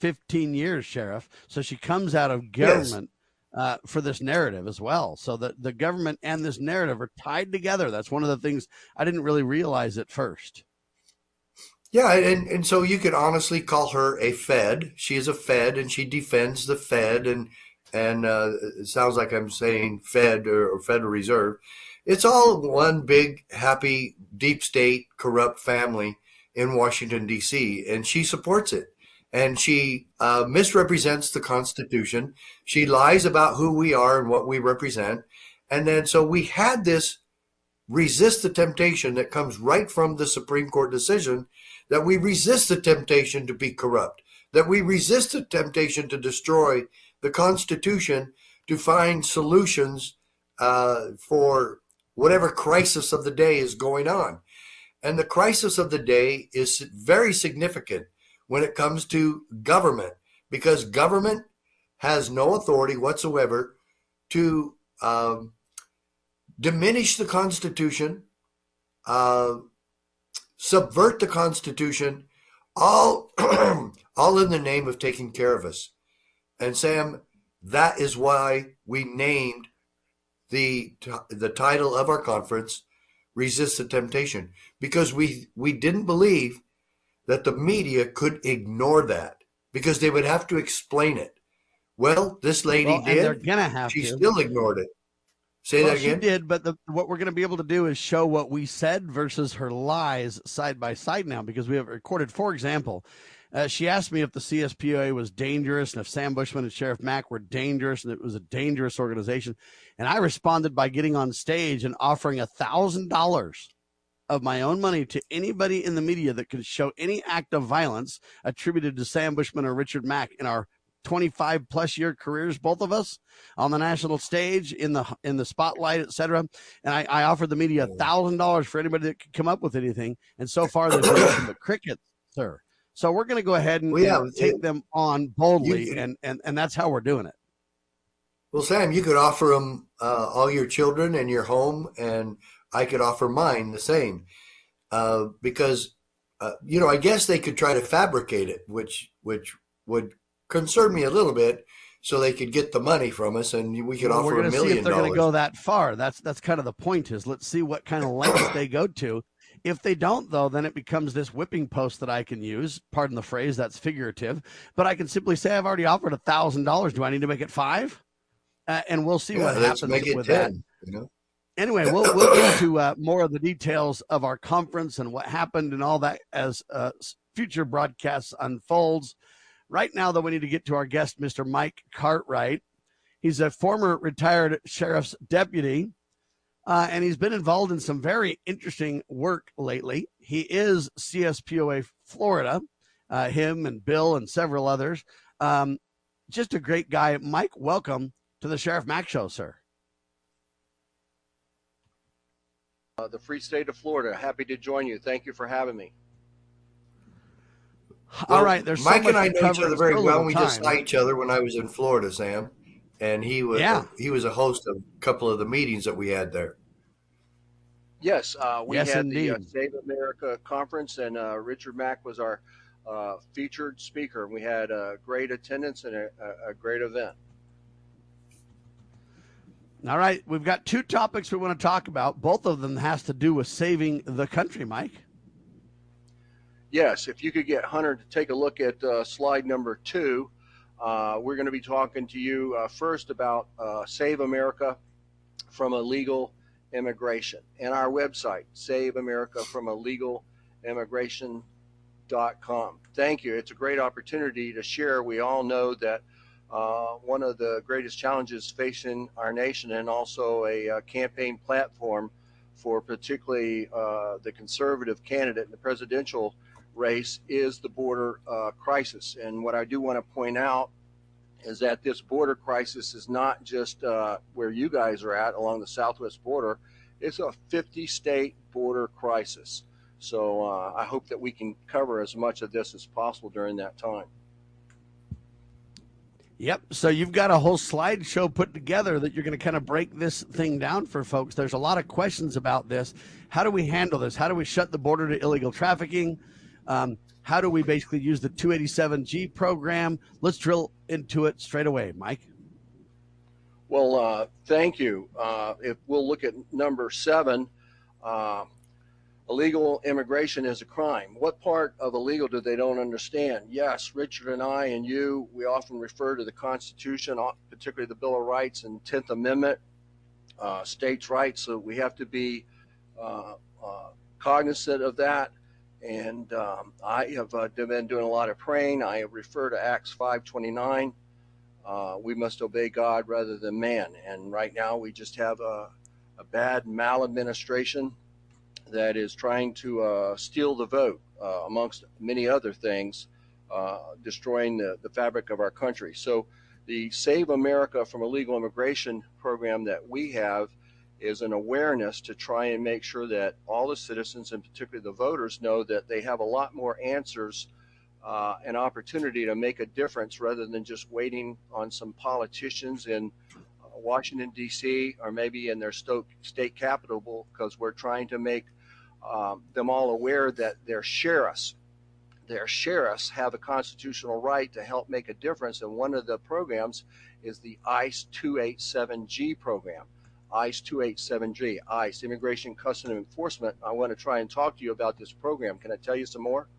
15 years, Sheriff. So she comes out of Yes. government for this narrative as well. So the government and this narrative are tied together. That's one of the things I didn't really realize at first. Yeah, and so you could honestly call her a Fed. She is a Fed, and she defends the Fed, and it sounds like I'm saying Fed or Federal Reserve. It's all one big happy deep state corrupt family in Washington D.C., and she supports it. And she misrepresents the Constitution. She lies about who we are and what we represent. And then so we had this resist the temptation that comes right from the Supreme Court decision, that we resist the temptation to be corrupt, that we resist the temptation to destroy the Constitution, to find solutions for whatever crisis of the day is going on. And the crisis of the day is very significant when it comes to government, because government has no authority whatsoever to diminish the Constitution, subvert the Constitution, all all in the name of taking care of us. And Sam, that is why we named the title of our conference "Resist the Temptation," because we didn't believe that the media could ignore that, because they would have to explain it. Well, this lady Well, and they're did. gonna have She to. still ignored it. Say Well, that she again. did, but what we're going to be able to do is show what we said versus her lies side by side now, because we have recorded. For example, she asked me if the CSPOA was dangerous and if Sam Bushman and Sheriff Mack were dangerous and it was a dangerous organization. And I responded by getting on stage and offering $1,000 of my own money to anybody in the media that could show any act of violence attributed to Sam Bushman or Richard Mack in our 25 plus year careers, both of us on the national stage, in the spotlight, etc. And I offered the media $1,000 for anybody that could come up with anything. And so far there's been nothing but crickets, sir. So we're going to go ahead and, and take them on boldly, and that's how we're doing it. Well, Sam, you could offer them all your children and your home, and I could offer mine the same, because I guess they could try to fabricate it, which would concern me a little bit, so they could get the money from us, and we could offer $1 million. We're going to see if they're going to go that far. That's kind of the point. Is let's see what kind of lengths they go to. If they don't, though, then it becomes this whipping post that I can use. Pardon the phrase, that's figurative. But I can simply say I've already offered $1,000. Do I need to make it $5,000? And we'll see what happens with 10, that. Anyway, we'll get to more of the details of our conference and what happened and all that as future broadcasts unfolds. Right now, though, we need to get to our guest, Mr. Mike Cartwright. He's a former retired sheriff's deputy, and he's been involved in some very interesting work lately. He is CSPOA Florida, him and Bill and several others. Just a great guy. Mike, welcome to the Sheriff Mack Show, sir. The free state of Florida. Happy to join you. Thank you for having me. Well, all right, there's Mike so and I much know each other very well. We just saw time. each other when I was in Florida, Sam, and he was a host of a couple of the meetings that we had there. Yes, we had indeed. The Save America conference, and Richard Mack was our featured speaker. We had a great attendance and a great event. All right, we've got two topics we want to talk about. Both of them has to do with saving the country, Mike. Yes, if you could get Hunter to take a look at slide number 2, we're going to be talking to you first about Save America from Illegal Immigration and our website, saveamericaFromIllegalimmigration.com. Thank you. It's a great opportunity to share. We all know that one of the greatest challenges facing our nation, and also a campaign platform for particularly the conservative candidate in the presidential race, is the border crisis. And what I do want to point out is that this border crisis is not just where you guys are at along the southwest border. It's a 50-state border crisis. So I hope that we can cover as much of this as possible during that time. Yep. So you've got a whole slideshow put together that you're going to kind of break this thing down for folks. There's a lot of questions about this. How do we handle this? How do we shut the border to illegal trafficking? How do we basically use the 287G program? Let's drill into it straight away, Mike. Well, thank you. If we'll look at number 7, illegal immigration is a crime. What part of illegal do they don't understand? Yes, Richard and I and you, we often refer to the Constitution, particularly the Bill of Rights and 10th Amendment, states' rights. So we have to be cognizant of that. And I have been doing a lot of praying. I refer to Acts 5:29. We must obey God rather than man. And right now we just have a bad maladministration that is trying to steal the vote, amongst many other things, destroying the fabric of our country. So the Save America from Illegal Immigration program that we have is an awareness to try and make sure that all the citizens, and particularly the voters, know that they have a lot more answers and opportunity to make a difference rather than just waiting on some politicians in Washington, D.C., or maybe in their state capital, because we're trying to make them all aware that their sheriffs have a constitutional right to help make a difference. And one of the programs is the ICE 287G program. ICE 287G, ICE, Immigration Customs Enforcement. I want to try and talk to you about this program. Can I tell you some more?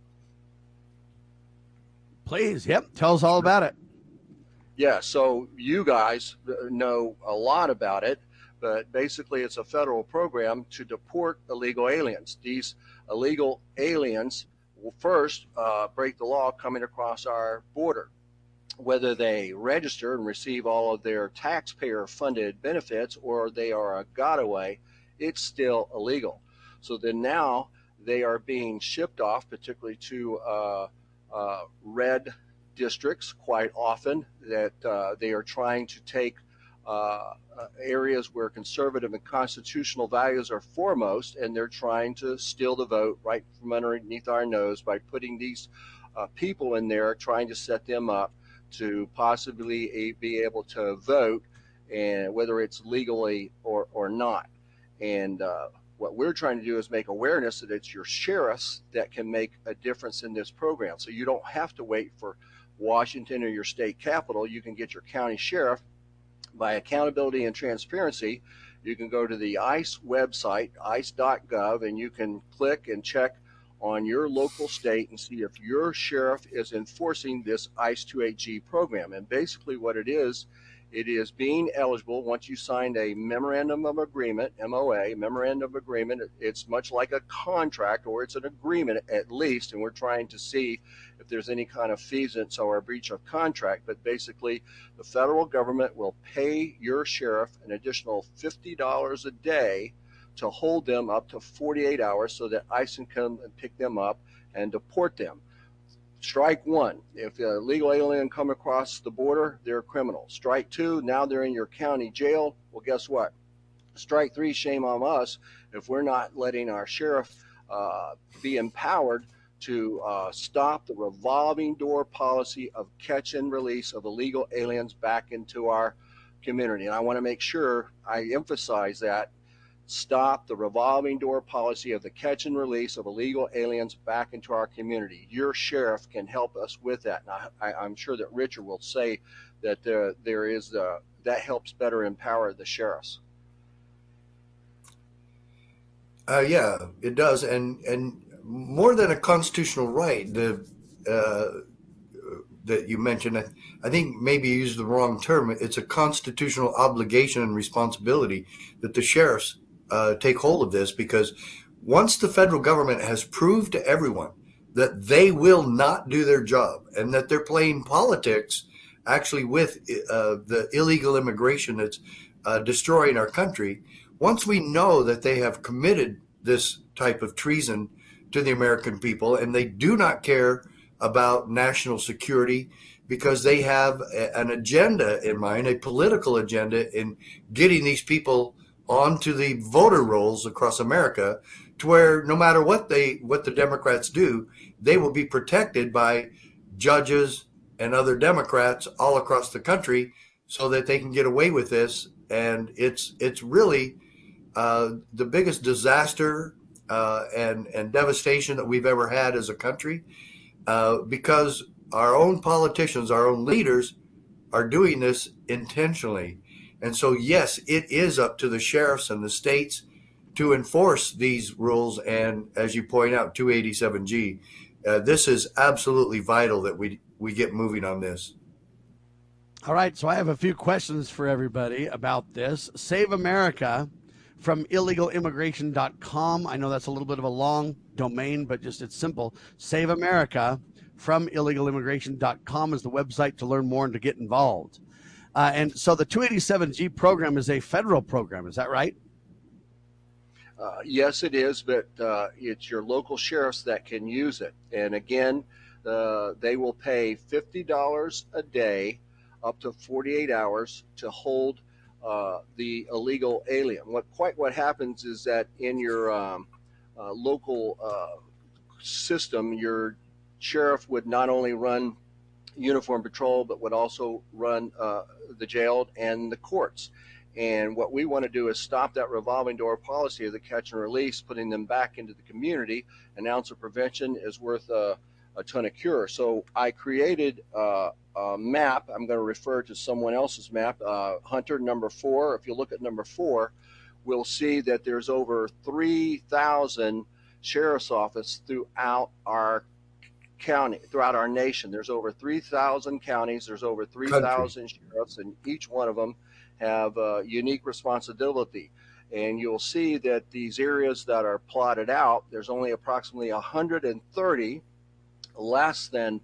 Please, yep, tell us all about it. Yeah, so you guys know a lot about it, but basically it's a federal program to deport illegal aliens. These illegal aliens will first break the law coming across our border. Whether they register and receive all of their taxpayer-funded benefits or they are a gotaway, it's still illegal. So then now they are being shipped off, particularly to red districts quite often, that they are trying to take areas where conservative and constitutional values are foremost, and they're trying to steal the vote right from underneath our nose by putting these people in there, trying to set them up to possibly be able to vote, and whether it's legally or not. And what we're trying to do is make awareness that it's your sheriffs that can make a difference in this program. So you don't have to wait for Washington or your state capital. You can get your county sheriff. By accountability and transparency, you can go to the ICE website, ice.gov, and you can click and check on your local state and see if your sheriff is enforcing this ICE 28G program. And basically what it is being eligible once you signed a memorandum of agreement, MOA, memorandum of agreement. It's much like a contract, or it's an agreement at least, and we're trying to see if there's any kind of feasance or a breach of contract. But basically the federal government will pay your sheriff an additional $50 a day to hold them up to 48 hours so that ICE can come and pick them up and deport them. Strike one, if a legal alien come across the border, they're a criminal. Strike two, now they're in your county jail. Well, guess what? Strike three, shame on us if we're not letting our sheriff be empowered to stop the revolving door policy of catch and release of illegal aliens back into our community. And I want to make sure I emphasize that. Stop the revolving door policy of the catch and release of illegal aliens back into our community. Your sheriff can help us with that. And I'm sure that Richard will say that there is that helps better empower the sheriffs. Yeah, it does, and more than a constitutional right, that you mentioned, I think maybe you used the wrong term. It's a constitutional obligation and responsibility that the sheriffs take hold of this, because once the federal government has proved to everyone that they will not do their job and that they're playing politics actually with the illegal immigration that's destroying our country, once we know that they have committed this type of treason to the American people and they do not care about national security because they have an agenda in mind, a political agenda in getting these people onto the voter rolls across America, to where no matter what the Democrats do, they will be protected by judges and other Democrats all across the country so that they can get away with this. And it's really the biggest disaster and devastation that we've ever had as a country, because our own politicians, our own leaders, are doing this intentionally. And so, yes, it is up to the sheriffs and the states to enforce these rules. And as you point out, 287G, this is absolutely vital that we get moving on this. All right, so I have a few questions for everybody about this. Save America from illegalimmigration.com. I know that's a little bit of a long domain, but just it's simple. Save America from illegalimmigration.com is the website to learn more and to get involved. And so the 287G program is a federal program. Is that right? Yes, it is, but it's your local sheriffs that can use it. And again, they will pay $50 a day up to 48 hours to hold the illegal alien. What happens is that in your local system, your sheriff would not only run uniform patrol, but would also run the jail and the courts. And what we want to do is stop that revolving door policy of the catch and release, putting them back into the community. An ounce of prevention is worth a ton of cure. So I created a map. I'm going to refer to someone else's map, Hunter number 4. If you look at number 4, we'll see that there's over 3,000 sheriff's offices throughout our county, throughout our nation. There's over 3,000 counties. There's over 3,000 sheriffs, and each one of them have a unique responsibility. And you'll see that these areas that are plotted out, there's only approximately 130, less than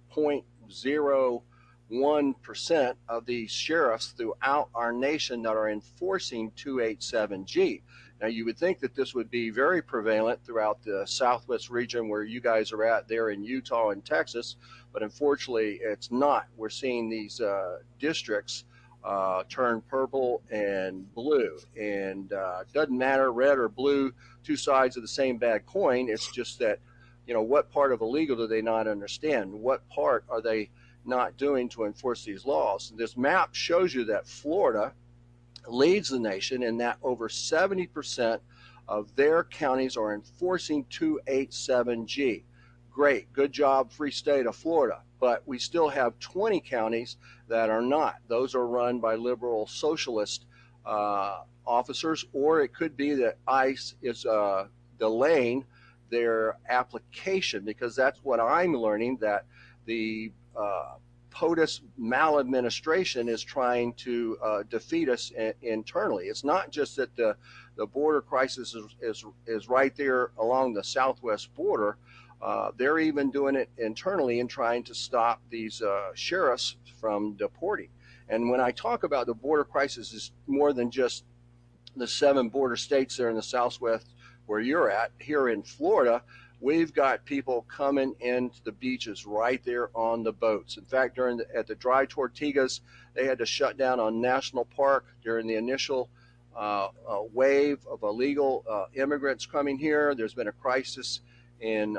0.01% of the sheriffs throughout our nation that are enforcing 287G. Now, you would think that this would be very prevalent throughout the Southwest region where you guys are at there in Utah and Texas, but unfortunately it's not. We're seeing these districts turn purple and blue, and doesn't matter, red or blue, two sides of the same bad coin. It's just that, what part of illegal do they not understand? What part are they not doing to enforce these laws? This map shows you that Florida leads the nation in that over 70% of their counties are enforcing 287G. Great, good job, free state of Florida. But we still have 20 counties that are not. Those are run by liberal socialist officers, or it could be that ICE is delaying their application, because that's what I'm learning, that the POTUS maladministration is trying to defeat us internally. It's not just that the border crisis is right there along the southwest border. They're even doing it internally and trying to stop these sheriffs from deporting. And when I talk about the border crisis, is more than just the 7 border states there in the southwest where you're at. Here in Florida, we've got people coming into the beaches right there on the boats. In fact, at the Dry Tortugas, they had to shut down on National Park during the initial wave of illegal immigrants coming here. There's been a crisis in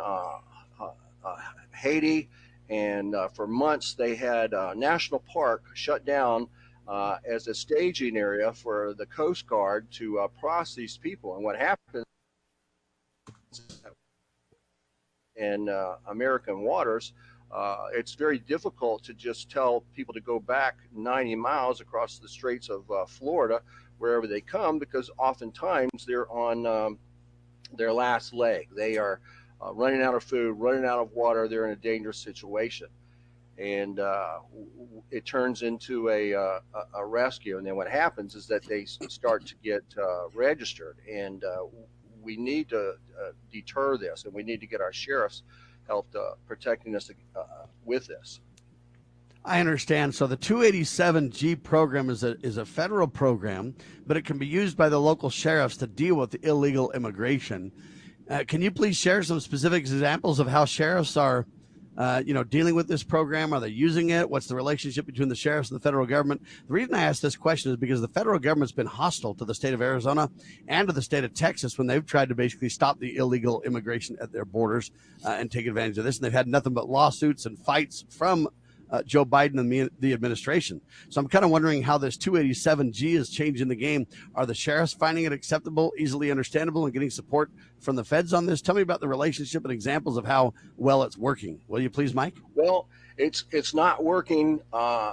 Haiti, and for months they had National Park shut down as a staging area for the Coast Guard to process these people. And what happens in American waters, it's very difficult to just tell people to go back 90 miles across the Straits of Florida, wherever they come, because oftentimes they're on their last leg. They are running out of food, running out of water. They're in a dangerous situation. And it turns into a rescue. And then what happens is that they start to get registered. And we need to deter this, and we need to get our sheriffs help protecting us with this. I understand. So the 287G program is a federal program, but it can be used by the local sheriffs to deal with illegal immigration. Can you please share some specific examples of how sheriffs are dealing with this program? Are they using it? What's the relationship between the sheriffs and the federal government? The reason I ask this question is because the federal government's been hostile to the state of Arizona and to the state of Texas when they've tried to basically stop the illegal immigration at their borders and take advantage of this. And they've had nothing but lawsuits and fights from Joe Biden and the administration. So I'm kind of wondering how this 287G is changing the game. Are the sheriffs finding it acceptable, easily understandable, and getting support from the feds on this? Tell me about the relationship and examples of how well it's working. Will you please, Mike? Well, it's not working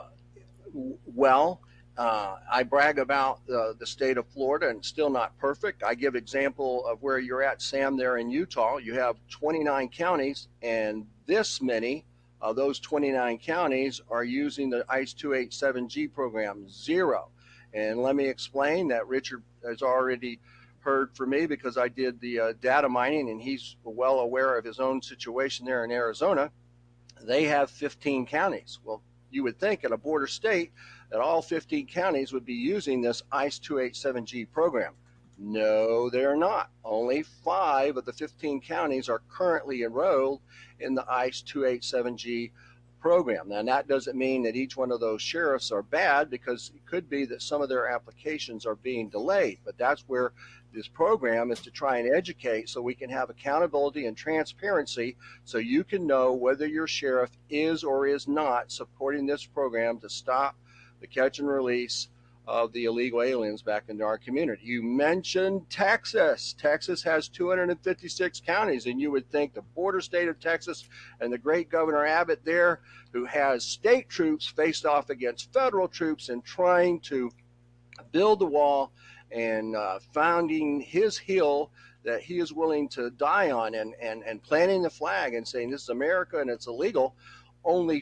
well. I brag about the state of Florida, and still not perfect. I give example of where you're at, Sam, there in Utah. You have 29 counties, and this many of those 29 counties are using the ICE 287G program, 0. And let me explain that. Richard has already heard from me because I did the data mining, and he's well aware of his own situation there in Arizona. They have 15 counties. Well, you would think in a border state that all 15 counties would be using this ICE 287G program. No, they're not. Only 5 of the 15 counties are currently enrolled in the ICE 287G program. Now, that doesn't mean that each one of those sheriffs are bad, because it could be that some of their applications are being delayed. But that's where this program is, to try and educate so we can have accountability and transparency, so you can know whether your sheriff is or is not supporting this program to stop the catch and release of the illegal aliens back into our community. You mentioned Texas. Texas has 256 counties, and you would think the border state of Texas and the great Governor Abbott there, who has state troops faced off against federal troops and trying to build the wall and founding his hill that he is willing to die on, and planting the flag and saying this is America and it's illegal. Only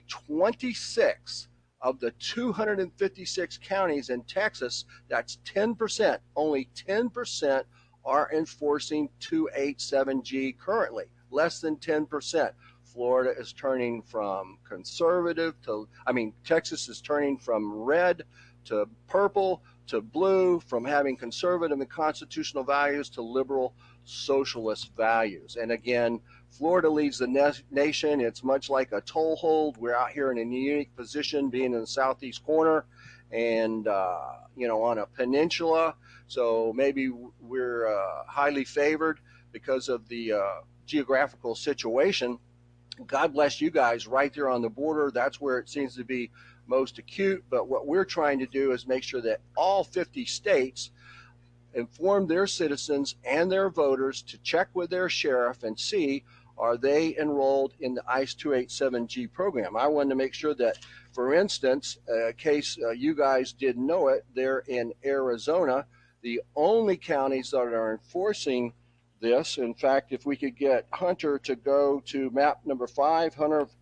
26 of the 256 counties in Texas, that's 10%, only 10% are enforcing 287G currently, less than 10%. Florida is turning from conservative Texas is turning from red to purple to blue, from having conservative and constitutional values to liberal socialist values. And again, Florida leads the nation. It's much like a toehold. We're out here in a unique position, being in the southeast corner and, on a peninsula. So maybe we're highly favored because of the geographical situation. God bless you guys right there on the border. That's where it seems to be most acute. But what we're trying to do is make sure that all 50 states inform their citizens and their voters to check with their sheriff and see, are they enrolled in the ICE 287G program. I wanted to make sure that, for instance, in case you guys didn't know it, they're in Arizona, the only counties that are enforcing this. In fact, if we could get Hunter to go to map number 5,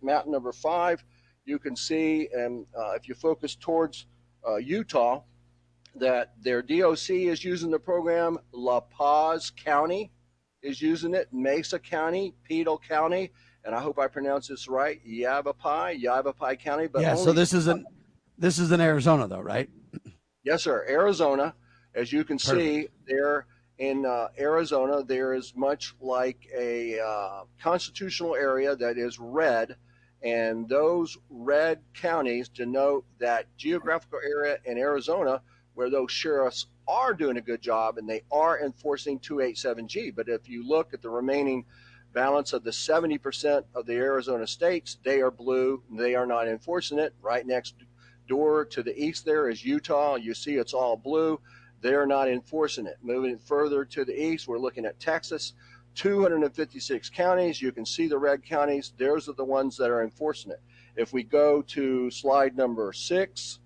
you can see, and if you focus towards Utah, that their DOC is using the program. La Paz County is using it. Mesa County, Pedal County, and I hope I pronounce this right, Yavapai County. But yeah, so this is in Arizona, though, right? Yes, sir. Arizona, as you can see, there in Arizona, there is much like a constitutional area that is red, and those red counties denote that geographical area in Arizona where those sheriffs are doing a good job and they are enforcing 287G. But if you look at the remaining balance of the 70% of the Arizona states, they are blue. They are not enforcing it. Right next door to the east there is Utah. You see it's all blue. They're not enforcing it. Moving further to the east, we're looking at Texas. 256 counties. You can see the red counties. Those are the ones that are enforcing it. If we go to slide number 6,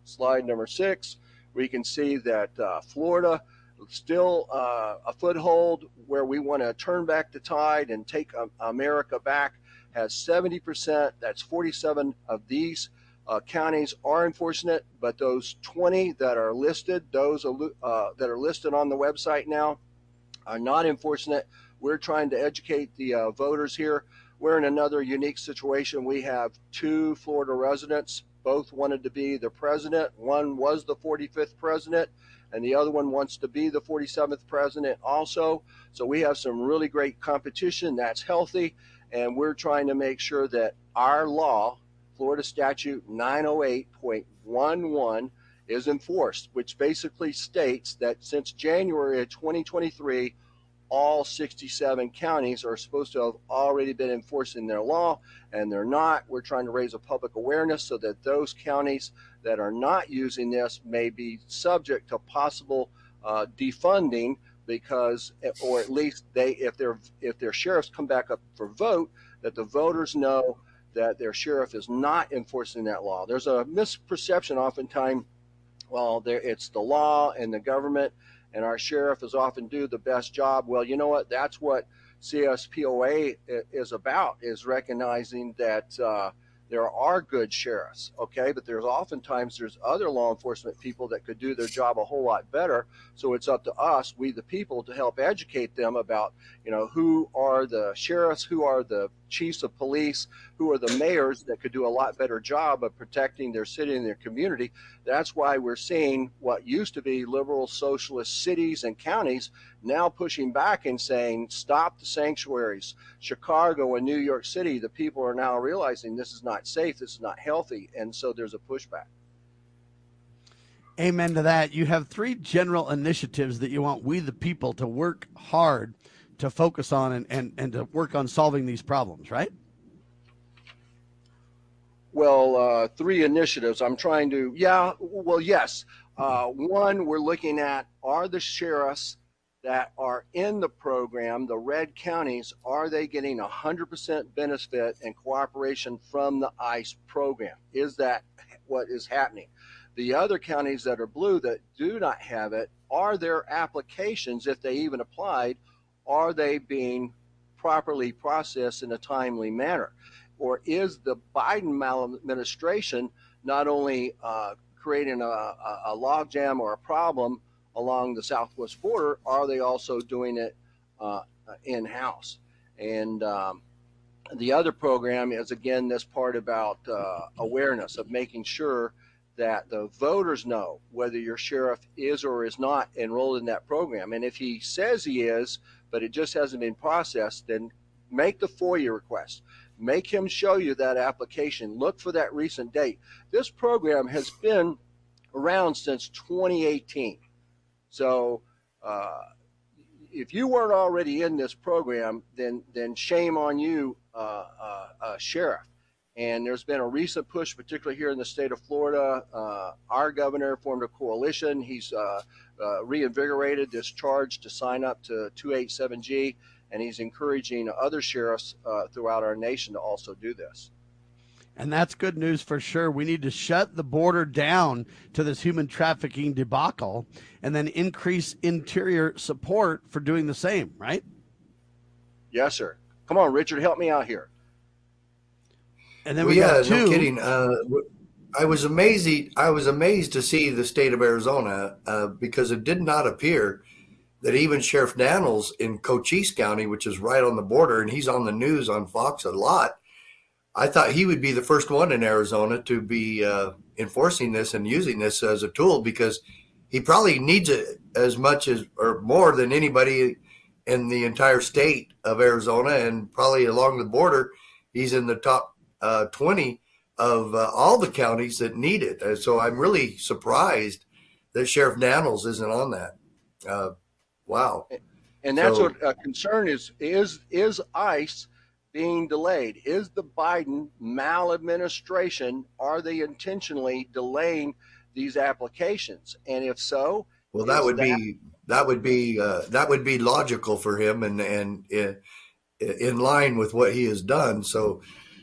we can see that Florida still a foothold where we want to turn back the tide and take America back, has 70%. That's 47 of these counties are enforcing it, but those 20 that are listed, those that are listed on the website now, are not enforcing it. We're trying to educate the voters here. We're in another unique situation. We have 2 Florida residents. Both wanted to be the president. One was the 45th president, and the other one wants to be the 47th president also. So we have some really great competition. That's healthy, and we're trying to make sure that our law, Florida Statute 908.11, is enforced, which basically states that since January of 2023, all 67 counties are supposed to have already been enforcing their law, and they're not. We're trying to raise a public awareness so that those counties that are not using this may be subject to possible defunding, because, or at least if their sheriffs come back up for vote, that the voters know that their sheriff is not enforcing that law. There's a misperception oftentimes, well, it's the law and the government, and our sheriff is often do the best job. Well, you know what? That's what CSPOA is about, is recognizing that there are good sheriffs, okay? But there's other law enforcement people that could do their job a whole lot better. So it's up to us, we the people, to help educate them about, who are the sheriffs, who are the chiefs of police, who are the mayors that could do a lot better job of protecting their city and their community. That's why we're seeing what used to be liberal socialist cities and counties now pushing back and saying, stop the sanctuaries. Chicago and New York City, the people are now realizing this is not safe, this is not healthy, and so there's a pushback. Amen to that. You have 3 general initiatives that you want we the people to work hard to focus on and to work on solving these problems, right? Well, 3 initiatives. I'm trying to, yes. One, we're looking at, are the sheriffs that are in the program, the red counties, are they getting 100% benefit and cooperation from the ICE program? Is that what is happening? The other counties that are blue that do not have it, are their applications, if they even applied, are they being properly processed in a timely manner? Or is the Biden maladministration not only creating a logjam or a problem along the southwest border, are they also doing it in-house? And the other program is, again, this part about awareness, of making sure that the voters know whether your sheriff is or is not enrolled in that program. And if he says he is, but it just hasn't been processed, then make the FOIA request. Make him show you that application. Look for that recent date. This program has been around since 2018. So if you weren't already in this program, then shame on you, sheriff. And there's been a recent push, particularly here in the state of Florida. Our governor formed a coalition. He's reinvigorated this charge to sign up to 287G, and he's encouraging other sheriffs throughout our nation to also do this. And that's good news for sure. We need to shut the border down to this human trafficking debacle and then increase interior support for doing the same, right? Yes, sir. Come on, Richard, help me out here. And then we got 2. No kidding. I was amazed to see the state of Arizona because it did not appear that even Sheriff Daniels in Cochise County, which is right on the border, and he's on the news on Fox a lot, I thought he would be the first one in Arizona to be enforcing this and using this as a tool, because he probably needs it as much as or more than anybody in the entire state of Arizona, and probably along the border, he's in the top 20 of all the counties that need it. So I'm really surprised that Sheriff Daniels isn't on that. Wow. And that's what a concern is ICE being delayed? Is the Biden maladministration, are they intentionally delaying these applications? And if so, well, that would be logical for him and in line with what he has done. So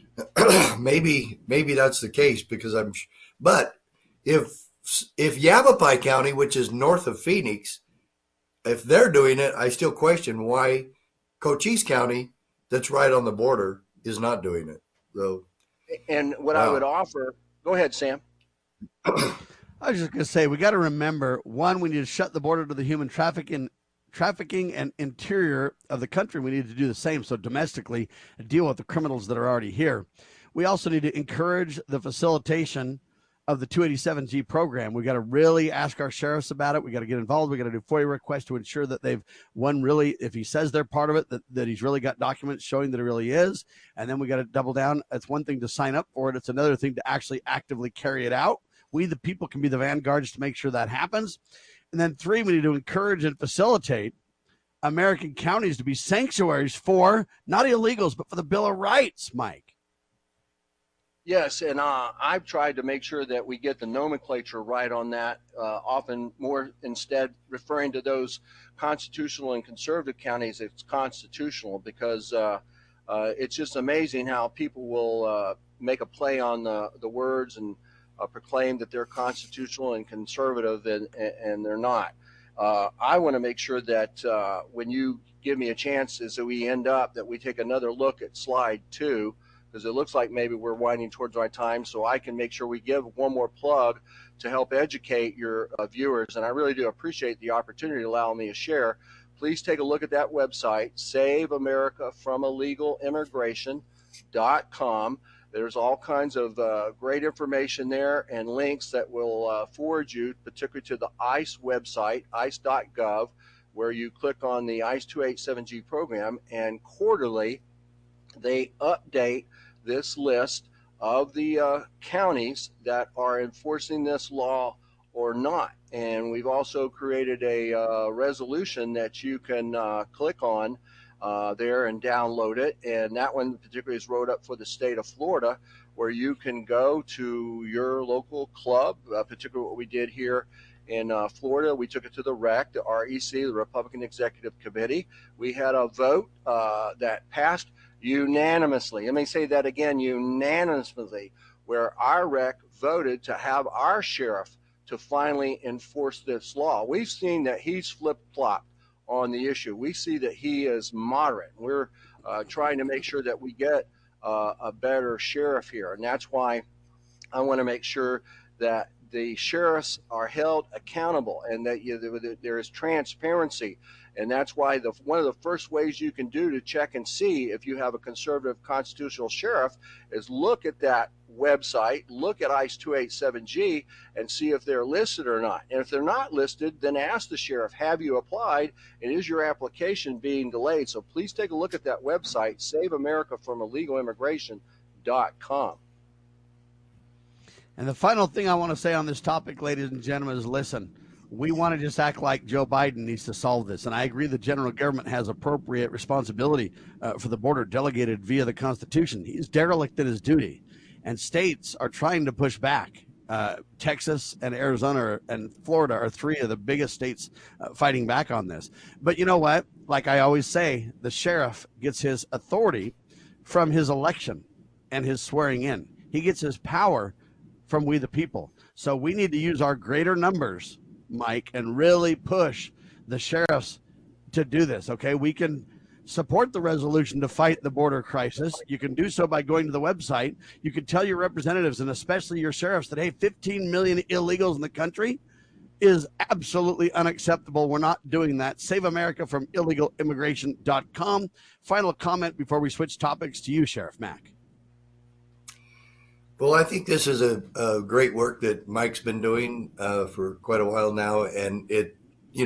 maybe that's the case, because but if Yavapai County, which is north of Phoenix, if they're doing it, I still question why Cochise County, that's right on the border, is not doing it. So, and what I would offer, go ahead, Sam. I was just going to say, we got to remember, one, we need to shut the border to the human trafficking and interior of the country. We need to do the same. So domestically, deal with the criminals that are already here. We also need to encourage the facilitation of the 287G program. We got to really ask our sheriffs about it. We got to get involved. We got to do FOIA requests to ensure that they've really, if he says they're part of it, that he's really got documents showing that he really is. And then we got to double down. It's one thing to sign up for it. It's another thing to actually actively carry it out. We, the people, can be the vanguards to make sure that happens. And then 3, we need to encourage and facilitate American counties to be sanctuaries for not illegals, but for the Bill of Rights, Mike. Yes, and I've tried to make sure that we get the nomenclature right on that, often more instead referring to those constitutional and conservative counties, it's constitutional, because it's just amazing how people will make a play on the words and proclaim that they're constitutional and conservative, and they're not. I want to make sure that when you give me a chance as we end up, that we take another look at slide 2, because it looks like maybe we're winding towards our time, so I can make sure we give one more plug to help educate your viewers. And I really do appreciate the opportunity to allow me to share. Please take a look at that website, SaveAmericaFromIllegalImmigration.com. There's all kinds of great information there and links that will forward you, particularly to the ICE website, ice.gov, where you click on the ICE 287G program, and quarterly they update this list of the counties that are enforcing this law or not. And we've also created a resolution that you can click on there and download it. And that one particularly is wrote up for the state of Florida, where you can go to your local club, particularly what we did here in Florida. We took it to the REC, the REC, the Republican Executive Committee. We had a vote that passed unanimously. Let me say that again, unanimously, where our REC voted to have our sheriff to finally enforce this law. We've seen that he's flip-flopped on the issue. We see that he is moderate. We're trying to make sure that we get a better sheriff here, and that's why I want to make sure that the sheriffs are held accountable and that there is transparency. And that's why one of the first ways you can do to check and see if you have a conservative constitutional sheriff is look at that website, look at ICE 287G, and see if they're listed or not. And if they're not listed, then ask the sheriff, have you applied, and is your application being delayed? So please take a look at that website, SaveAmericaFromIllegalImmigration.com. And the final thing I want to say on this topic, ladies and gentlemen, is listen, we want to just act like Joe Biden needs to solve this. And I agree the general government has appropriate responsibility for the border delegated via the Constitution. He's derelict in his duty. And states are trying to push back. Texas and Arizona and Florida are three of the biggest states fighting back on this. But you know what? Like I always say, the sheriff gets his authority from his election and his swearing in. He gets his power from we the people. So we need to use our greater numbers, Mike, and really push the sheriffs to do this. Okay, we can support the resolution to fight the border crisis. You can do so by going to the website. You can tell your representatives and especially your sheriffs that, hey, 15 million illegals in the country is absolutely unacceptable. We're not doing that. Save America from illegalimmigration.com. Final comment before we switch topics to you, Sheriff Mack. Well, I think this is a great work that Mike's been doing for quite a while now, and it,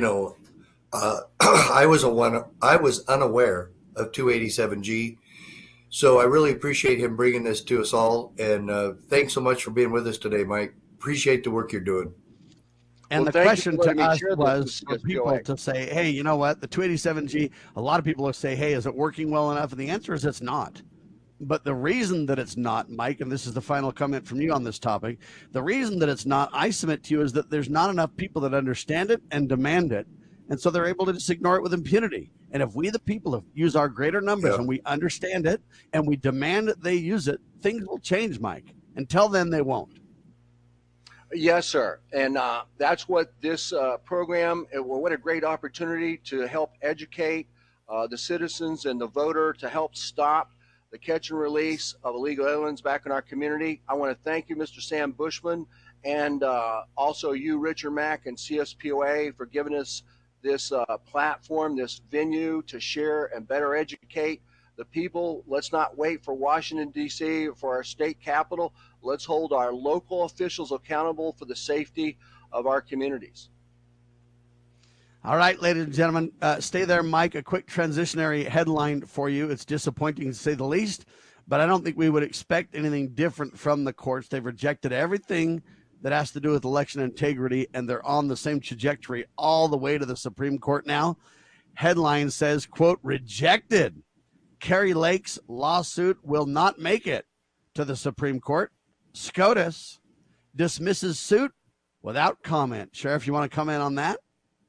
I was unaware of 287G, so I really appreciate him bringing this to us all. And thanks so much for being with us today, Mike. Appreciate the work you're doing. And the question to us was for people to say, hey, you know what, the 287G, a lot of people will say, hey, is it working well enough? And the answer is it's not. But the reason that it's not, Mike, and this is the final comment from you on this topic, the reason that it's not, I submit to you, is that there's not enough people that understand it and demand it. And so they're able to just ignore it with impunity. And if we, the people, use our greater numbers and we understand it and we demand that they use it, things will change, Mike. Until then, they won't. Yes, sir. And that's what this program, what a great opportunity to help educate the citizens and the voter to help stop the catch and release of illegal aliens back in our community. I want to thank you, Mr. Sam Bushman, and also you, Richard Mack, and CSPOA for giving us this platform, this venue to share and better educate the people. Let's not wait for Washington, D.C., for our state capital. Let's hold our local officials accountable for the safety of our communities. All right, ladies and gentlemen, stay there, Mike. A quick transitionary headline for you. It's disappointing to say the least, but I don't think we would expect anything different from the courts. They've rejected everything that has to do with election integrity, and they're on the same trajectory all the way to the Supreme Court now. Headline says, quote, rejected. Kari Lake's lawsuit will not make it to the Supreme Court. SCOTUS dismisses suit without comment. Sheriff, you want to comment on that?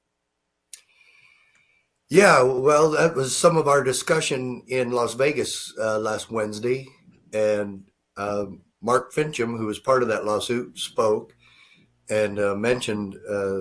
Yeah, well, that was some of our discussion in Las Vegas last Wednesday. And Mark Fincham, who was part of that lawsuit, spoke and mentioned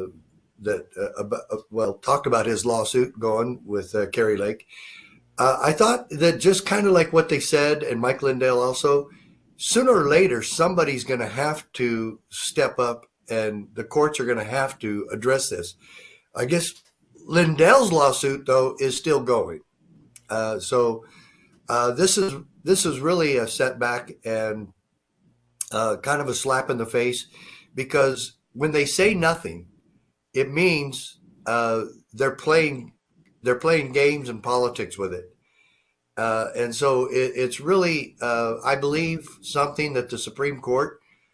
talked about his lawsuit going with Kari Lake. I thought that just kind of like what they said, and Mike Lindell also, sooner or later, somebody's going to have to step up and the courts are going to have to address this. I guess Lindell's lawsuit, though, is still going. So this is really a setback and kind of a slap in the face, because when they say nothing, it means they're playing games and politics with it. And so it's really, I believe, something that the Supreme Court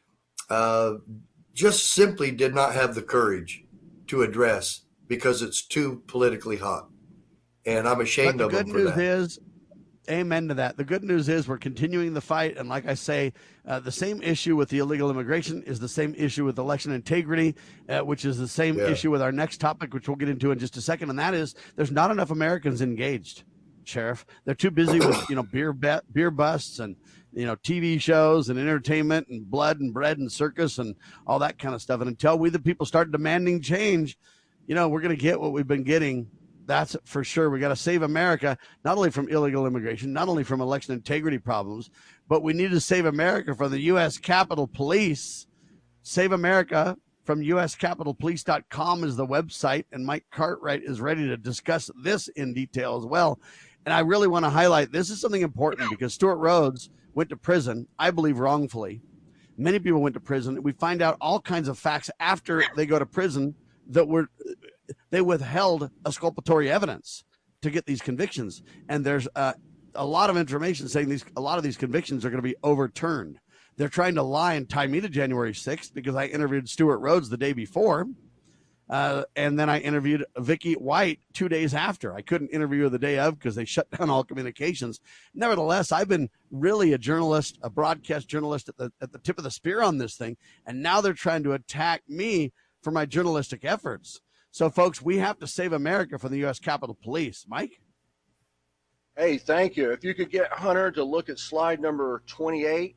just simply did not have the courage to address because it's too politically hot. And I'm ashamed of them for that. The good news is, amen to that. The good news is we're continuing the fight. And like I say, the same issue with the illegal immigration is the same issue with election integrity, which is the same issue with our next topic, which we'll get into in just a second. And that is there's not enough Americans engaged, Sheriff. They're too busy with, beer busts and, TV shows and entertainment and blood and bread and circus and all that kind of stuff. And until we, the people, start demanding change, we're going to get what we've been getting. That's for sure. We got to save America, not only from illegal immigration, not only from election integrity problems, but we need to save America from the U.S. Capitol Police. Save America from uscapitalpolice.com is the website, and Mike Cartwright is ready to discuss this in detail as well. And I really want to highlight this is something important because Stuart Rhodes went to prison, I believe wrongfully. Many people went to prison. We find out all kinds of facts after they go to prison that they withheld exculpatory evidence to get these convictions. And there's a lot of information saying a lot of these convictions are going to be overturned. They're trying to lie and tie me to January 6th because I interviewed Stuart Rhodes the day before. And then I interviewed Vicky White 2 days after. I couldn't interview her the day of because they shut down all communications. Nevertheless, I've been really a journalist, a broadcast journalist at the tip of the spear on this thing. And now they're trying to attack me for my journalistic efforts. So, folks, we have to save America from the U.S. Capitol Police. Mike? Hey, thank you. If you could get Hunter to look at slide number 28,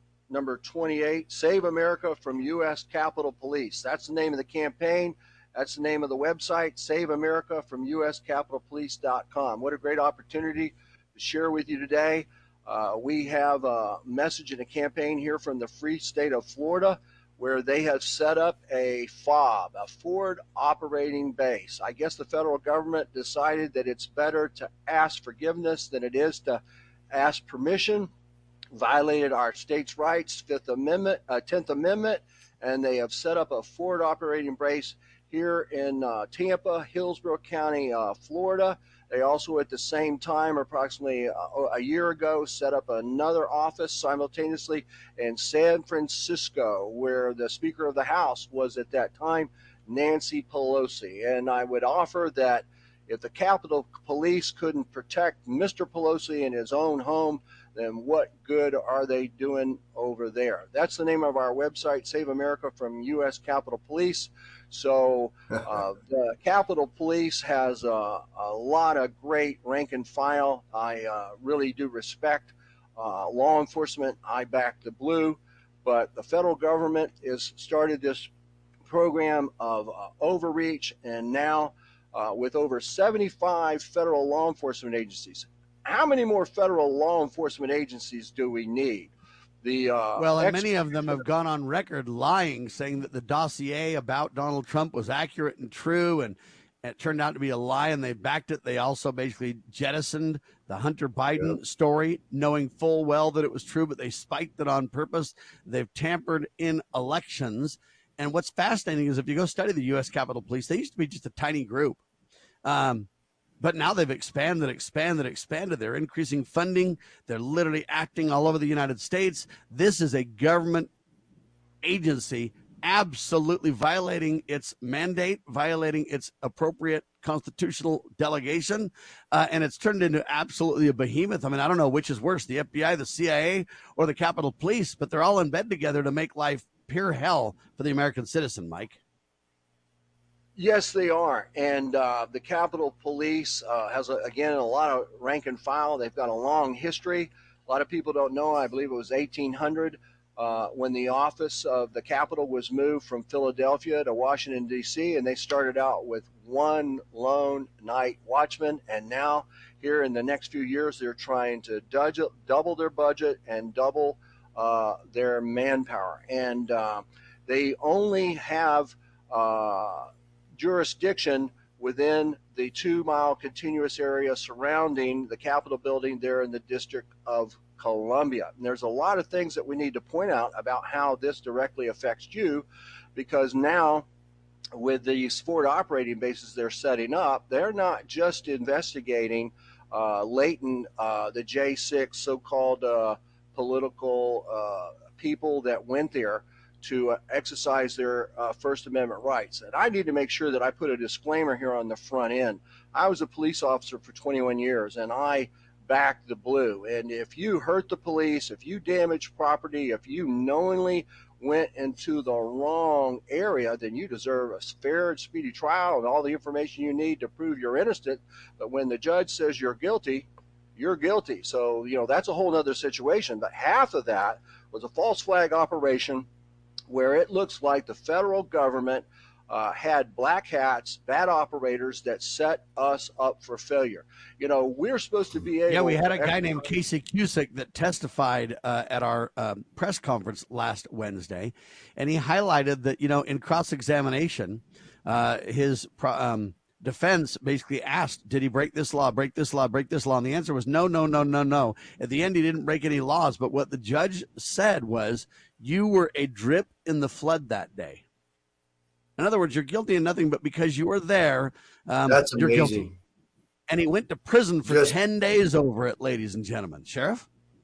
Save America from U.S. Capitol Police. That's the name of the campaign. That's the name of the website, Save America from uscapitalpolice.com. What a great opportunity to share with you today. We have a message and a campaign here from the free state of Florida, where they have set up a FOB, a forward operating base. I guess the federal government decided that it's better to ask forgiveness than it is to ask permission. Violated our states' rights, 10th Amendment, and they have set up a forward operating base here in Tampa, Hillsborough County, Florida. They also, at the same time, approximately a year ago, set up another office simultaneously in San Francisco, where the Speaker of the House was at that time, Nancy Pelosi. And I would offer that if the Capitol Police couldn't protect Mr. Pelosi in his own home, then what good are they doing over there? That's the name of our website, Save America from U.S. Capitol Police. So the Capitol Police has a lot of great rank and file. I really do respect law enforcement. I back the blue. But the federal government has started this program of overreach, and now with over 75 federal law enforcement agencies. How many more federal law enforcement agencies do we need? And many of them have gone on record lying, saying that the dossier about Donald Trump was accurate and true, and it turned out to be a lie, and they backed it. They also basically jettisoned the Hunter Biden story, knowing full well that it was true, but they spiked it on purpose. They've tampered in elections. And what's fascinating is if you go study the U.S. Capitol Police, they used to be just a tiny group. But now they've expanded. They're increasing funding. They're literally acting all over the United States. This is a government agency absolutely violating its mandate, violating its appropriate constitutional delegation, and it's turned into absolutely a behemoth. I mean, I don't know which is worse, the FBI, the CIA, or the Capitol Police, but they're all in bed together to make life pure hell for the American citizen, Mike. Yes, they are. And the Capitol Police has, again, a lot of rank and file. They've got a long history. A lot of people don't know. I believe it was 1800 when the office of the Capitol was moved from Philadelphia to Washington, D.C., and they started out with one lone night watchman. And now, here in the next few years, they're trying to double their budget and double their manpower. And they only have jurisdiction within the 2-mile continuous area surrounding the Capitol building there in the District of Columbia. And there's a lot of things that we need to point out about how this directly affects you, because now with these forward operating bases they're setting up, they're not just investigating latent, the J6 so-called political people that went there to exercise their First Amendment rights. And I need to make sure that I put a disclaimer here on the front end. I was a police officer for 21 years, and I backed the blue. And if you hurt the police, if you damage property, if you knowingly went into the wrong area, then you deserve a fair and speedy trial and all the information you need to prove you're innocent. But when the judge says you're guilty, you're guilty. So, that's a whole other situation. But half of that was a false flag operation where it looks like the federal government had black hats, bad operators that set us up for failure. We're supposed to be able. Yeah, we had a guy named Casey Cusick that testified at our press conference last Wednesday, and he highlighted that, in cross-examination, his defense basically asked, did he break this law, break this law, break this law? And the answer was no, no, no, no, no. At the end, he didn't break any laws. But what the judge said was, you were a drip in the flood that day. In other words, you're guilty of nothing, but because you were there, That's you're amazing. guilty. And he went to prison for 10 days over it, ladies and gentlemen. Sheriff?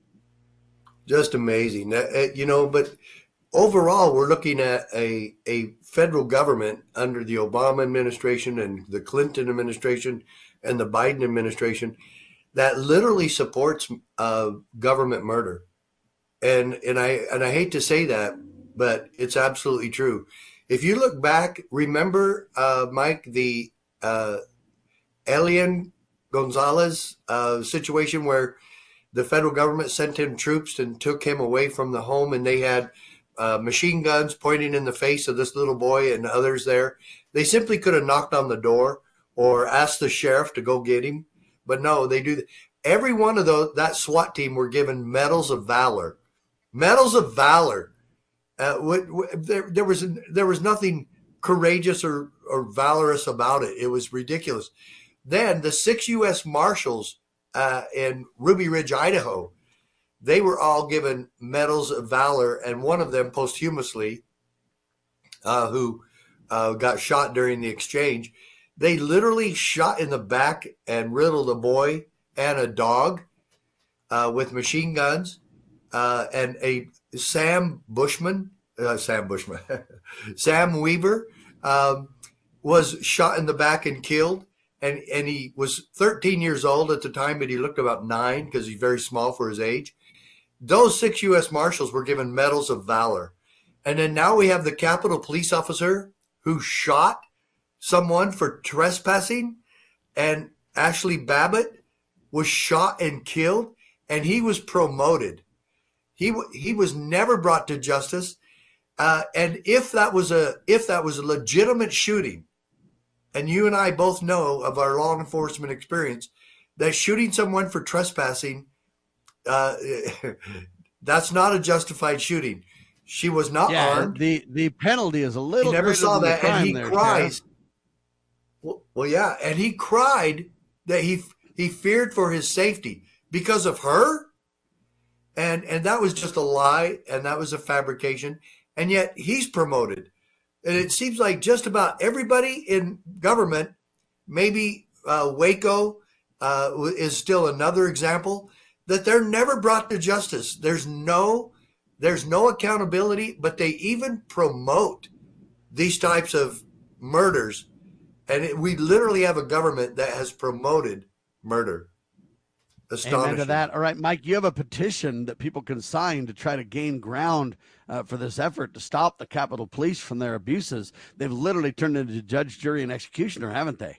Just amazing. But overall, we're looking at a federal government under the Obama administration and the Clinton administration and the Biden administration that literally supports government murder. And I hate to say that, but it's absolutely true. If you look back, remember, Mike, the Elian Gonzalez situation where the federal government sent him troops and took him away from the home, and they had machine guns pointing in the face of this little boy and others there. They simply could have knocked on the door or asked the sheriff to go get him. But no, they do. Every one of that SWAT team were given medals of valor. Medals of valor. There was nothing courageous or valorous about it. It was ridiculous. Then the 6 U.S. Marshals in Ruby Ridge, Idaho, they were all given medals of valor, and one of them posthumously, who got shot during the exchange, they literally shot in the back and riddled a boy and a dog with machine guns. And Sam Weaver was shot in the back and killed. And he was 13 years old at the time, but he looked about 9 because he's very small for his age. Those 6 U.S. Marshals were given medals of valor. And then now we have the Capitol police officer who shot someone for trespassing, and Ashley Babbitt was shot and killed, and he was promoted. He was never brought to justice. And if that was a legitimate shooting, and you and I both know of our law enforcement experience, that shooting someone for trespassing, that's not a justified shooting. She was not armed. The penalty is a little. He never saw that, and he cries. Sheriff. Well, yeah, and he cried that he feared for his safety because of her, and that was just a lie, and that was a fabrication, and yet he's promoted. And it seems like just about everybody in government, maybe Waco is still another example, that they're never brought to justice. There's no accountability, but they even promote these types of murders And we literally have a government that has promoted murder. Amen to Astonishing. that. All right, Mike, you have a petition that people can sign to try to gain ground for this effort to stop the Capitol Police from their abuses. They've literally turned into judge, jury, and executioner, haven't they?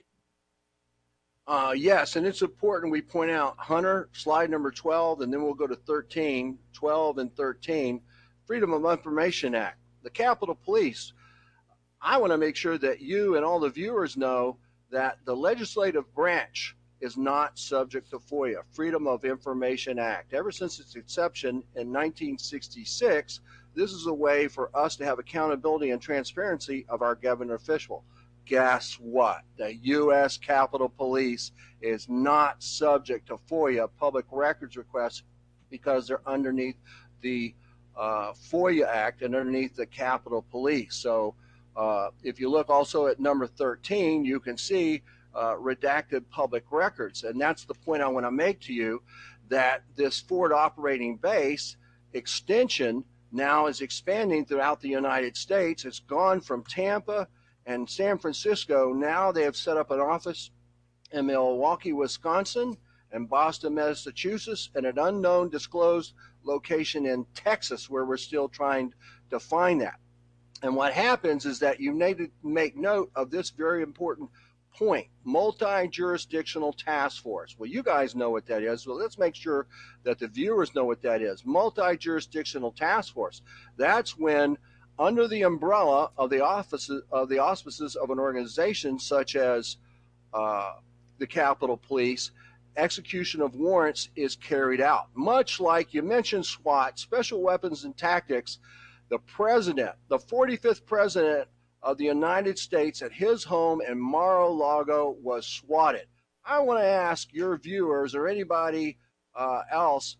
Yes, and it's important we point out, Hunter, slide number 12, and then we'll go to 13, 12 and 13, Freedom of Information Act. The Capitol Police, I want to make sure that you and all the viewers know that the legislative branch is not subject to FOIA, Freedom of Information Act. Ever since its inception in 1966, this is a way for us to have accountability and transparency of our government official. Guess what? The U.S. Capitol Police is not subject to FOIA public records requests because they're underneath the FOIA Act and underneath the Capitol Police. So if you look also at number 13, you can see redacted public records. And that's the point I want to make to you, that this forward operating base extension now is expanding throughout the United States. It's gone from Tampa and San Francisco. Now they have set up an office in Milwaukee, Wisconsin, and Boston, Massachusetts, and an unknown disclosed location in Texas, where we're still trying to find that. And what happens is that you need to make note of this very important point: multi-jurisdictional task force. Well, you guys know what that is. Well, let's make sure that the viewers know what that is. Multi-jurisdictional task force. That's when, under the umbrella of the auspices of an organization such as the Capitol Police, execution of warrants is carried out. Much like you mentioned SWAT, Special Weapons and Tactics, the president, the 45th president of the United States, at his home in Mar-a-Lago was swatted. I want to ask your viewers or anybody else,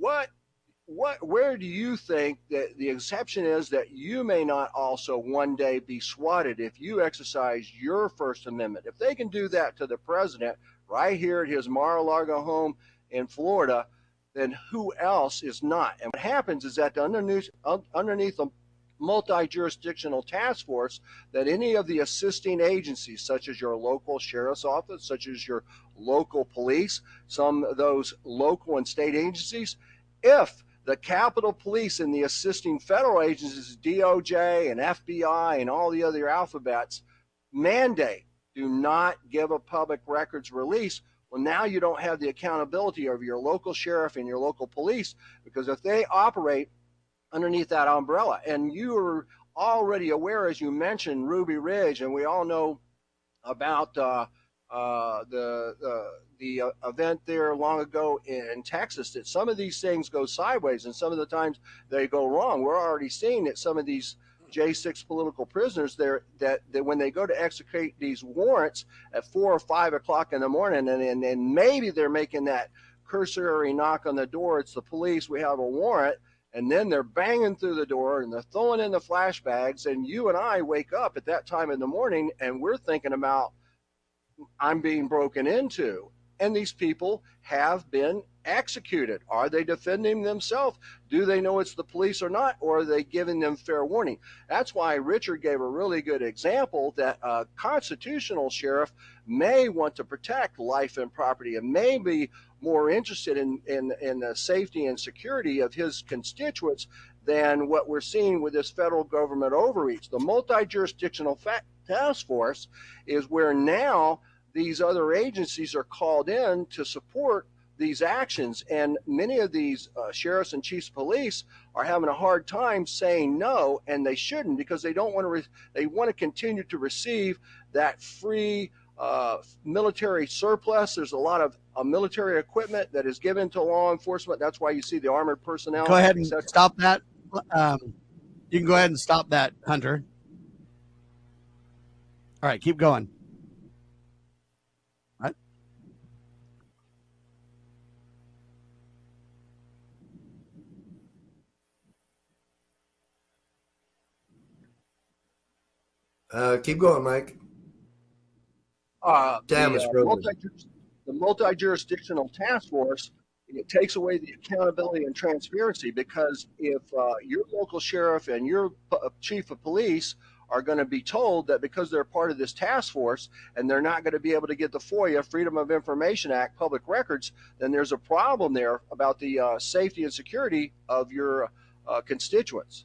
where do you think that the exception is that you may not also one day be swatted if you exercise your First Amendment? If they can do that to the president right here at his Mar-a-Lago home in Florida, then who else is not? And what happens is that underneath a multi-jurisdictional task force, that any of the assisting agencies, such as your local sheriff's office, such as your local police, some of those local and state agencies, if the Capitol Police and the assisting federal agencies, DOJ and FBI and all the other alphabets, mandate, do not give a public records release, well, now you don't have the accountability of your local sheriff and your local police, because if they operate underneath that umbrella, and you are already aware, as you mentioned, Ruby Ridge, and we all know about the event there long ago in Texas, that some of these things go sideways and some of the times they go wrong. We're already seeing that some of these J6 political prisoners there, that when they go to execute these warrants at 4 or 5 o'clock in the morning, and maybe they're making that cursory knock on the door, it's the police, we have a warrant, and then they're banging through the door and they're throwing in the flash bags, and you and I wake up at that time in the morning and we're thinking about, I'm being broken into. And these people have been executed. Are they defending themselves? Do they know it's the police or not? Or are they giving them fair warning? That's why Richard gave a really good example, that a constitutional sheriff may want to protect life and property and may be more interested in the safety and security of his constituents than what we're seeing with this federal government overreach. The multi-jurisdictional task force is where now these other agencies are called in to support these actions, and many of these sheriffs and chiefs of police are having a hard time saying no, and they shouldn't, because they don't want to. They want to continue to receive that free military surplus. There's a lot of military equipment that is given to law enforcement. That's why you see the armored personnel. Go ahead and stop that. You can go ahead and stop that, Hunter. All right, keep going. Keep going, Mike. The multi-jurisdictional task force, it takes away the accountability and transparency, because if your local sheriff and your chief of police are going to be told that because they're part of this task force and they're not going to be able to get the FOIA, Freedom of Information Act, public records, then there's a problem there about the safety and security of your constituents.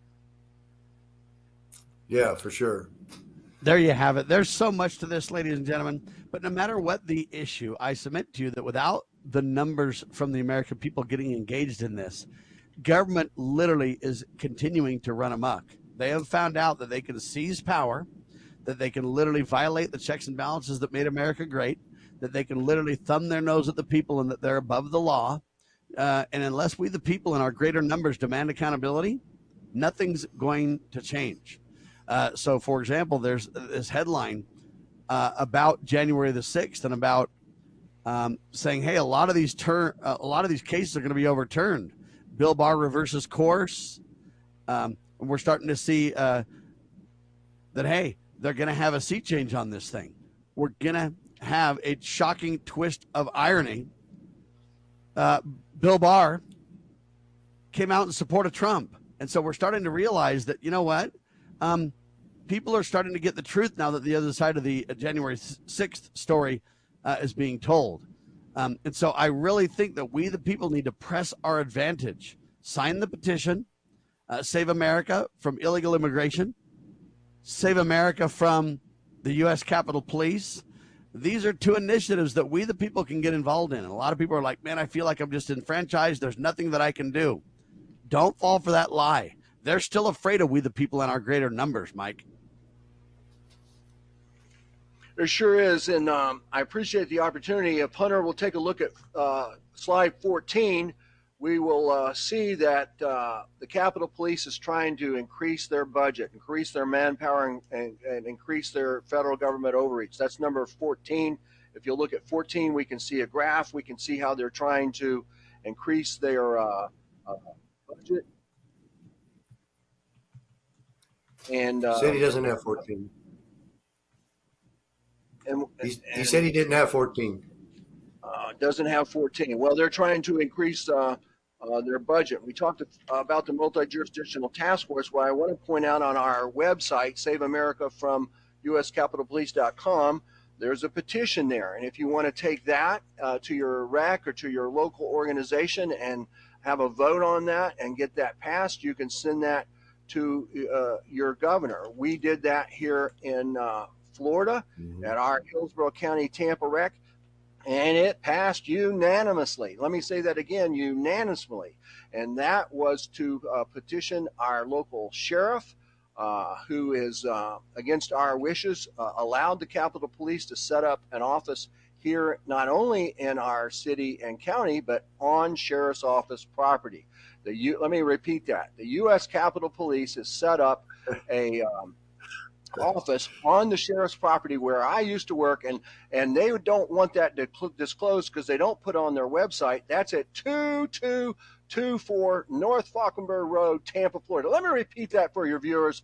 Yeah, for sure. There you have it. There's so much to this, ladies and gentlemen. But no matter what the issue, I submit to you that without the numbers from the American people getting engaged in this, government literally is continuing to run amok. They have found out that they can seize power, that they can literally violate the checks and balances that made America great, that they can literally thumb their nose at the people and that they're above the law. And unless we, the people, in our greater numbers demand accountability, nothing's going to change. So, for example, there's this headline about January the 6th and about saying, hey, a lot of these cases are going to be overturned. Bill Barr reverses course. And we're starting to see that, hey, they're going to have a sea change on this thing. We're going to have a shocking twist of irony. Bill Barr came out in support of Trump. And so we're starting to realize that, you know what? People are starting to get the truth now that the other side of the January 6th story is being told. And so I really think that we, the people, need to press our advantage. Sign the petition. Save America from illegal immigration. Save America from the U.S. Capitol Police. These are two initiatives that we, the people, can get involved in. And a lot of people are like, man, I feel like I'm just enfranchised. There's nothing that I can do. Don't fall for that lie. They're still afraid of we, the people, in our greater numbers, Mike. There sure is. And I appreciate the opportunity. If Hunter will take a look at slide 14, we will see that the Capitol Police is trying to increase their budget, increase their manpower, and increase their federal government overreach. That's number 14. If you look at 14, we can see a graph. We can see how they're trying to increase their budget. And He said he doesn't have 14. He said he didn't have 14. Doesn't have 14. Well, they're trying to increase their budget. We talked about the multi-jurisdictional task force. What I want to point out on our website, Save America from USCapitolPolice.com, there's a petition there. And if you want to take that to your rec or to your local organization and have a vote on that and get that passed, you can send that to your governor. We did that here in Florida at our Hillsborough County Tampa rec, and it passed unanimously. Let me say that again, unanimously. And that was to petition our local sheriff, who is against our wishes, allowed the Capitol Police to set up an office here, not only in our city and county, but on sheriff's office property. Let me repeat that. The U.S. Capitol Police has set up a office on the sheriff's property where I used to work, and they don't want that disclosed because they don't put on their website. That's at 2224 North Falkenberg Road, Tampa, Florida. Let me repeat that for your viewers.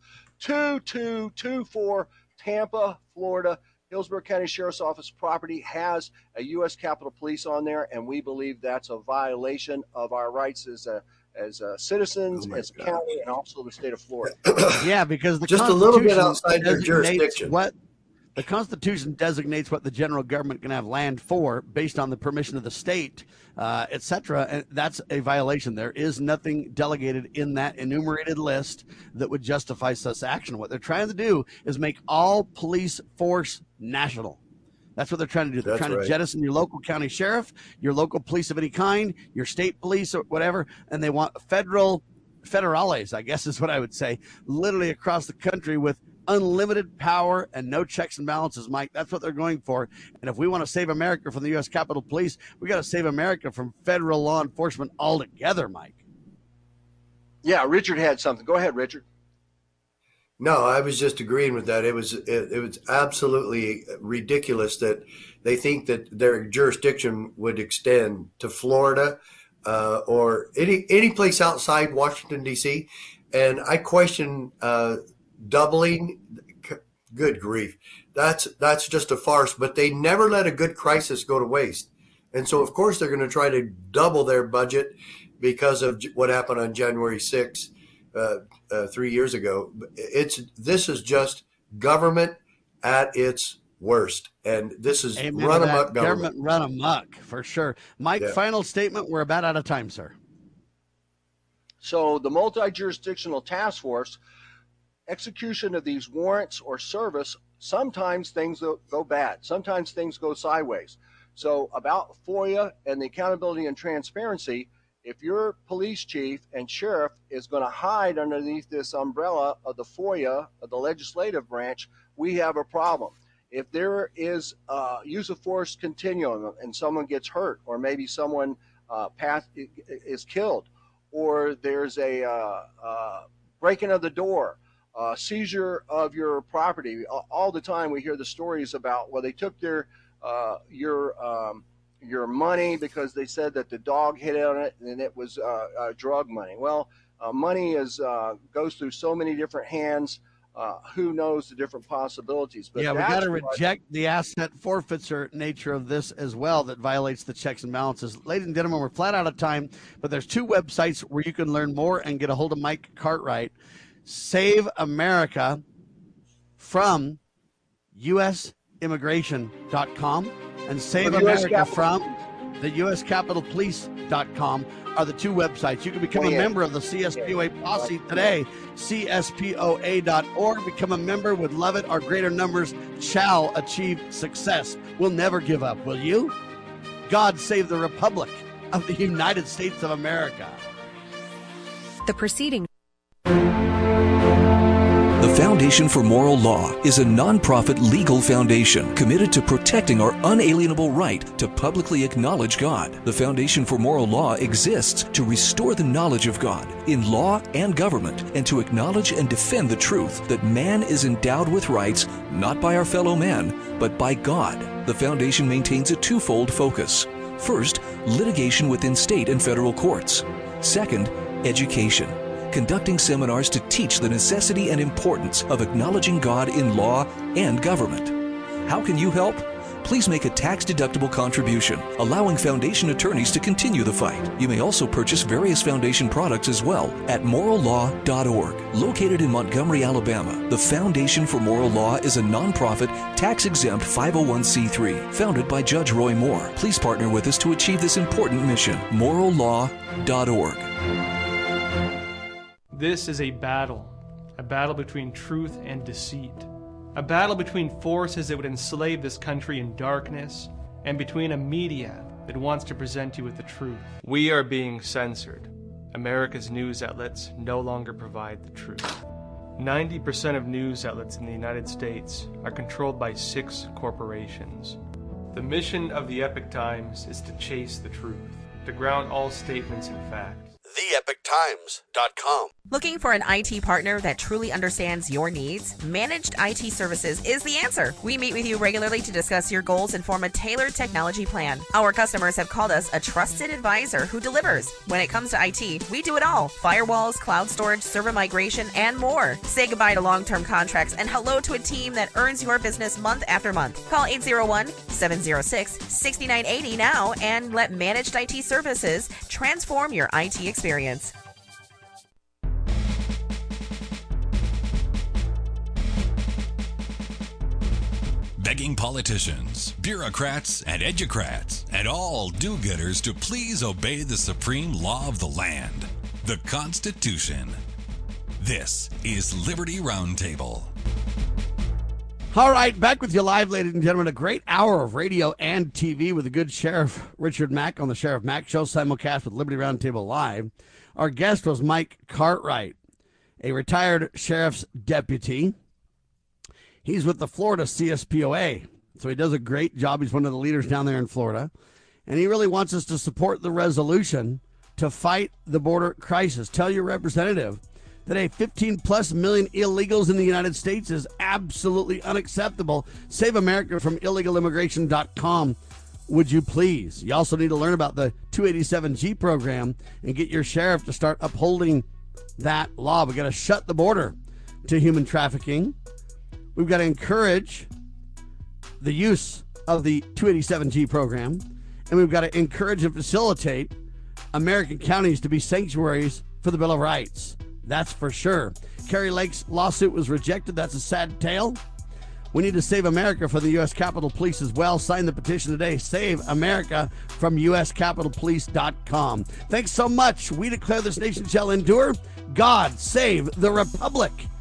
2224 Tampa, Florida. Hillsborough County Sheriff's Office property has a U.S. Capitol Police on there, and we believe that's a violation of our rights as citizens, as a county, and also the state of Florida. Yeah, because the just a little bit outside their jurisdiction. The Constitution designates what the general government can have land for based on the permission of the state, etc. And that's a violation. There is nothing delegated in that enumerated list that would justify such action. What they're trying to do is make all police force national. That's what they're trying to do. They're trying to jettison your local county sheriff, your local police of any kind, your state police or whatever, and they want federales, I guess is what I would say, literally across the country with unlimited power and no checks and balances, Mike. That's what they're going for. And if we want to save America from the U.S. Capitol Police, we got to save America from federal law enforcement altogether, Mike. Yeah, Richard had something. Go ahead, Richard. No, I was just agreeing with that. It was absolutely ridiculous that they think that their jurisdiction would extend to Florida or any place outside Washington, D.C. And I question doubling. Good grief. That's just a farce. But they never let a good crisis go to waste. And so, of course, they're going to try to double their budget because of what happened on January 6th. 3 years ago. This is just government at its worst, and this is Amen run to that. amok government. Run amok, for sure. Mike, final statement. We're about out of time, sir. So the multi-jurisdictional task force, execution of these warrants or service, sometimes things go bad. Sometimes things go sideways. So about FOIA and the accountability and transparency, if your police chief and sheriff is going to hide underneath this umbrella of the FOIA, of the legislative branch, we have a problem. If there is use of force continuum and someone gets hurt, or maybe someone is killed, or there's a breaking of the door, seizure of your property. All the time we hear the stories about, well, they took your money because they said that the dog hit on it and it was drug money. Well, money goes through so many different hands. Who knows the different possibilities? But yeah, we got to reject the asset forfeiture nature of this as well that violates the checks and balances. Ladies and gentlemen, we're flat out of time, but there's 2 websites where you can learn more and get a hold of Mike Cartwright. Save America from usimmigration.com and Save America from the uscapitalpolice.com are the 2 websites. You can become a member of the CSPOA posse today, cspoa.org. Become a member. Would love it. Our greater numbers shall achieve success. We'll never give up, will you? God save the Republic of the United States of America. The proceeding. The Foundation for Moral Law is a nonprofit legal foundation committed to protecting our unalienable right to publicly acknowledge God. The Foundation for Moral Law exists to restore the knowledge of God in law and government, and to acknowledge and defend the truth that man is endowed with rights not by our fellow man, but by God. The Foundation maintains a 2-fold focus. First, litigation within state and federal courts. Second, education, conducting seminars to teach the necessity and importance of acknowledging God in law and government. How can you help? Please make a tax-deductible contribution, allowing Foundation attorneys to continue the fight. You may also purchase various Foundation products as well at morallaw.org. Located in Montgomery, Alabama, the Foundation for Moral Law is a nonprofit, tax-exempt 501c3 founded by Judge Roy Moore. Please partner with us to achieve this important mission. morallaw.org. This is a battle between truth and deceit, a battle between forces that would enslave this country in darkness, and between a media that wants to present you with the truth. We are being censored. America's news outlets no longer provide the truth. 90% of news outlets in the United States are controlled by 6 corporations. The mission of the Epoch Times is to chase the truth, to ground all statements in fact. TheEpochTimes.com. Looking for an IT partner that truly understands your needs? Managed IT Services is the answer. We meet with you regularly to discuss your goals and form a tailored technology plan. Our customers have called us a trusted advisor who delivers. When it comes to IT, we do it all. Firewalls, cloud storage, server migration, and more. Say goodbye to long-term contracts and hello to a team that earns your business month after month. Call 801-706-6980 now and let Managed IT Services transform your IT experience. Begging politicians, bureaucrats, and educrats, and all do-gooders to please obey the supreme law of the land, the Constitution. This is Liberty Roundtable. All right, back with you live, ladies and gentlemen. A great hour of radio and TV with the good Sheriff Richard Mack on the Sheriff Mack Show, simulcast with Liberty Roundtable Live. Our guest was Mike Cartwright, a retired sheriff's deputy. He's with the Florida CSPOA, so he does a great job. He's one of the leaders down there in Florida, and he really wants us to support the resolution to fight the border crisis. Tell your representative that 15+ million illegals in the United States is absolutely unacceptable. Save America from illegalimmigration.com, would you please? You also need to learn about the 287G program and get your sheriff to start upholding that law. We got to shut the border to human trafficking. We've got to encourage the use of the 287G program, and we've got to encourage and facilitate American counties to be sanctuaries for the Bill of Rights. That's for sure. Kari Lake's lawsuit was rejected. That's a sad tale. We need to save America from the U.S. Capitol Police as well. Sign the petition today. Save America from USCapitolPolice.com. Thanks so much. We declare this nation shall endure. God save the Republic.